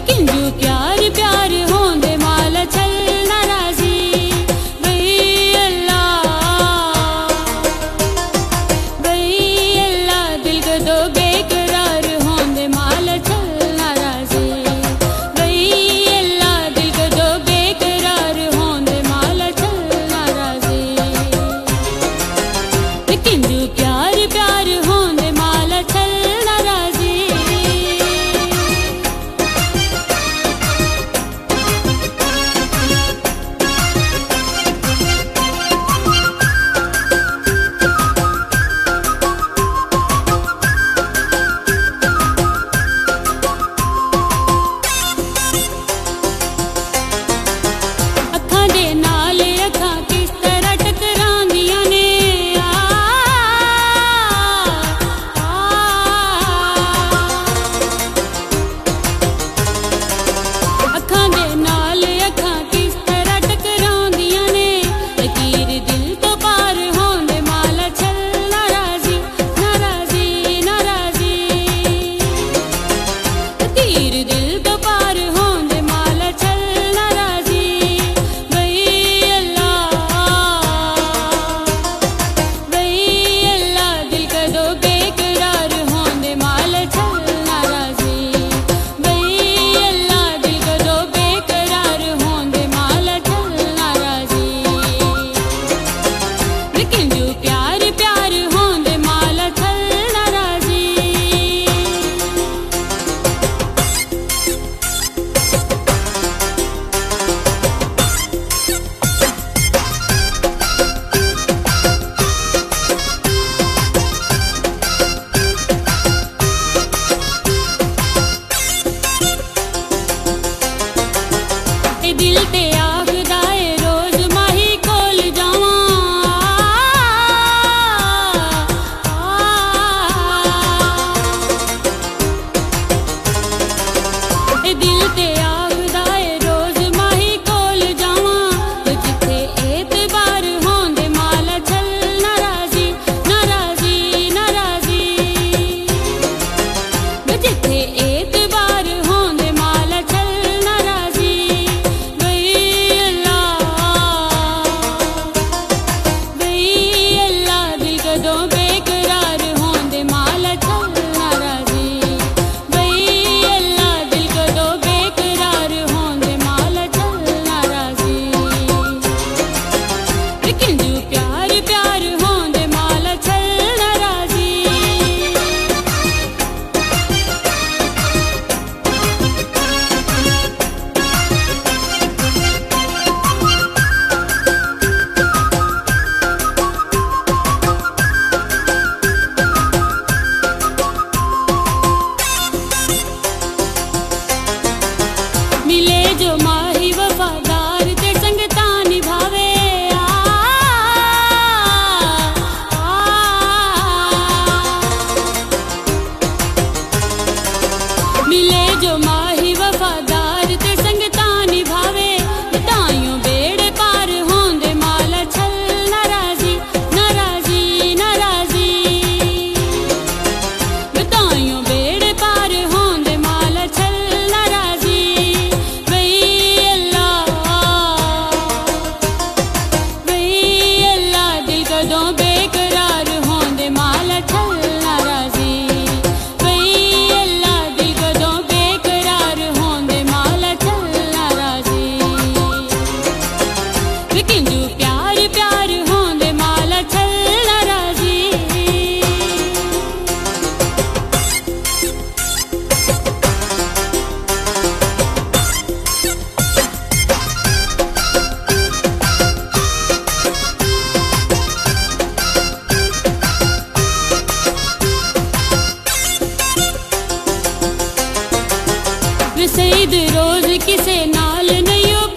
लेकिन जो प्यार प्यार होंदे माल छल नाराजी बई अल्लाह दिल को दो बेकरार होंदे माल छल नाराजी बई अल्लाह दिल को दो बेकरार होंदे माल छल नाराजी लेकिन जो प्यार प्यार होंदे माल छल नाराजी अखां दे नाल अखां किस तरह टकरांदियां ने अखां दे नाल अखां किस तरह टकरांदियां ने लकीर दिल तो पार होंदे माल छल नाराजी नाराजी नाराजी लकीर दिल तो पार होंदे माल छल नाराजी बई अल्लाह दिल का दो बेकरार होंदे माल छल नाराजी बई अल्लाह दिल का दो बेकरार होंदे माल छल नाराजी लेकिन जो प्यार प्यार होंदे माल छल नाराजी ए दिल ते आखदा ए रोज माही कोल जावां ए दिल ते आखदा ए रोज माही कोल जावां जिथे एतबार होंदे माल छल नाराजी नाराजी नाराजी जिथे एतबार होंदे माल छल नाराजी बई अल्लाह दिल को दो बेकरार होंदे माल छल नाराजी बई अल्लाह दिल को दो बेकरार होंदे माल छल नाराजी लेकिन जो प्यार प्यार होंदे माल छल नाराजी मिले जो माही वफादार ते संगता निभावे मिले जो माही वफादार ते संगता निभावे बताइयों बेड़े पार होंदे माल छल नाराजी नाराजी नाराजी बताइयों बेड़े पार होंदे माल छल नाराजी बई अल्लाह दिल को दो बेकरार होंदे माल छल नाराजी बई अल्लाह दिल को दो बेकरार होंदे माल छल नाराजी लेकिन जो प्यार प्यार होंदे माल छल नाराजी रसीद रोज किसे नाल नहीं